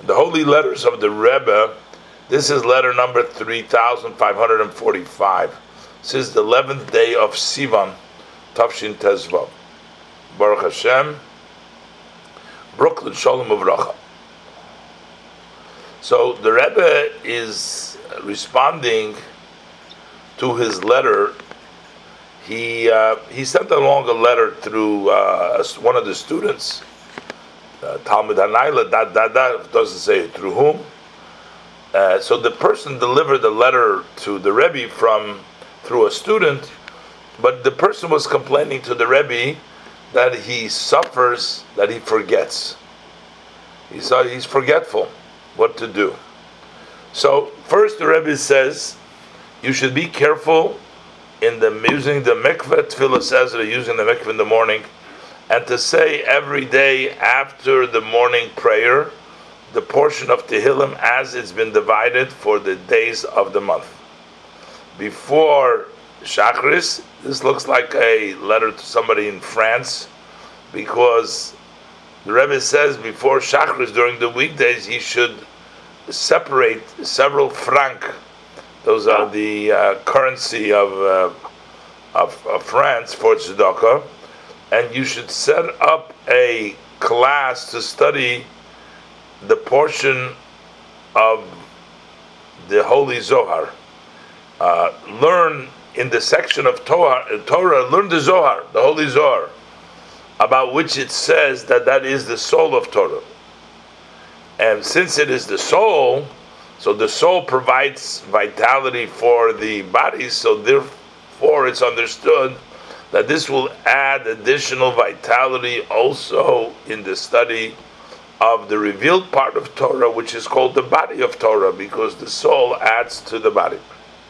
the holy letters of the Rebbe. This is letter number 3545. This is the 11th day of Sivan, Tafshin Tezvav. Baruch Hashem, Brooklyn Shalom Uvracha. So the Rebbe is responding to his letter. He sent along a letter through one of the students, Talmud Hanayla, doesn't say through whom. So the person delivered the letter to the Rebbe through a student, but the person was complaining to the Rebbe that he suffers, that he forgets. He's forgetful what to do. So first the Rebbe says, you should be careful in using the mikveh. Tefillah says that using the mikveh in the morning, and to say every day after the morning prayer, the portion of Tehillim as it's been divided for the days of the month. Before Shachris, this looks like a letter to somebody in France, because the Rebbe says before Shachris, during the weekdays, he should separate several franc. Those are the currency of France for tzedakah, and you should set up a class to study the portion of the Holy Zohar. Learn in the section of Torah, learn the Zohar, the Holy Zohar, about which it says that is the soul of Torah. And since it is the soul, so the soul provides vitality for the body, so therefore it's understood that this will add additional vitality also in the study of the revealed part of Torah, which is called the body of Torah, because the soul adds to the body.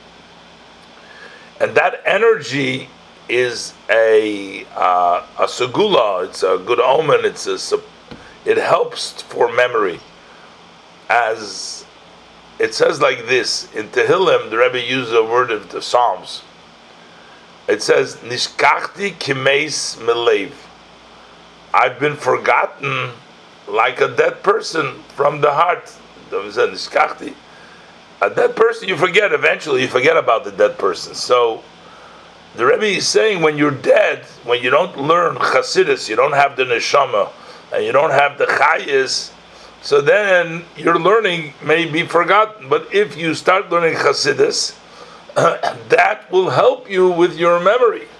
And that energy is a segula, it's a good omen, it helps for memory. As it says like this, in Tehillim, the Rebbe uses a word of the Psalms. It says, Nishkachti kimeis melev. I've been forgotten like a dead person from the heart. Nishkachti. A dead person, you forget, eventually you forget about the dead person. So, the Rebbe is saying when you're dead, when you don't learn Chassidus, you don't have the Neshama, and you don't have the Chayis, so then your learning may be forgotten. But if you start learning Chassidus, that will help you with your memory.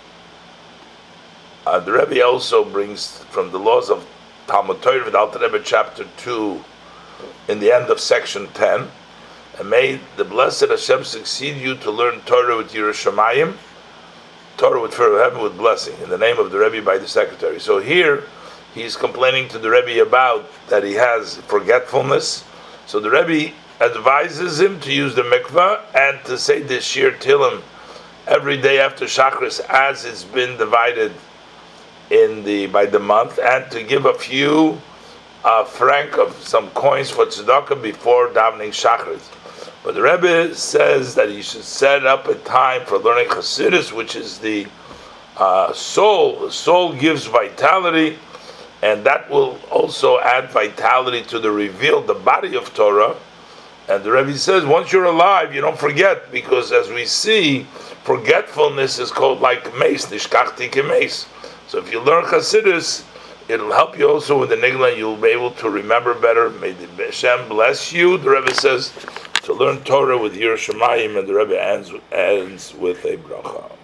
The Rebbe also brings from the laws of Talmud Torah, the Alter Rebbe chapter 2, in the end of section 10, and may the blessed Hashem succeed you to learn Torah with Yerushalayim, Torah with fear of heaven, with blessing, in the name of the Rebbe by the secretary. So here, he's complaining to the Rebbe about that he has forgetfulness. So the Rebbe advises him to use the mikveh and to say this Shir Tehillim every day after Shachris as it's been divided by the month, and to give a few franc of some coins for tzedakah before davening Shachris. But the Rebbe says that he should set up a time for learning Chassidus, which is the soul. The soul gives vitality, and that will also add vitality to the revealed, the body of Torah. And the Rebbe says, once you're alive, you don't forget, because as we see, forgetfulness is called like mace, nishkachti kemeis. So if you learn Chassidus, it'll help you also with the nigla, you'll be able to remember better. May the Hashem bless you. The Rebbe says to learn Torah with Yerushalayim, and the Rebbe ends with a bracha.